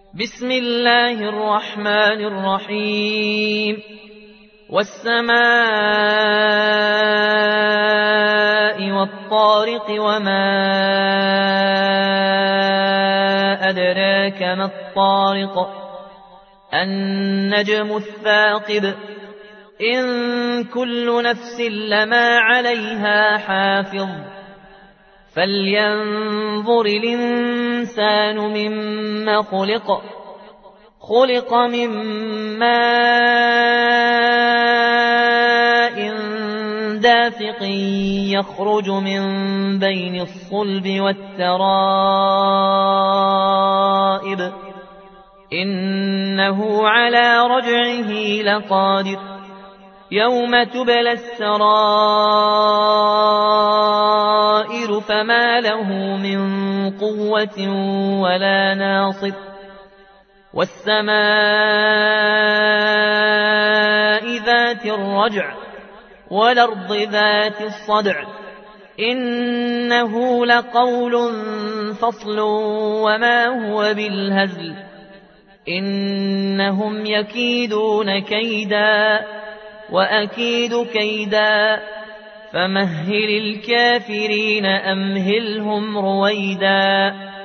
بسم الله الرحمن الرحيم. والسماء والطارق وما أدراك ما الطارق النجم الثاقب إن كل نفس لما عليها حافظ فلينظر الإنسان مما خلق من ماء دافق يخرج من بين الصلب والترائب إنه على رجعه لقادر يوم تبلى السرائر فما له من قوة ولا ناصر والسماء ذات الرجع والأرض ذات الصدع إنه لقول فصل وما هو بالهزل إنهم يكيدون كيدا وأكيد كيدا فمهل الكافرين أمهلهم رويدا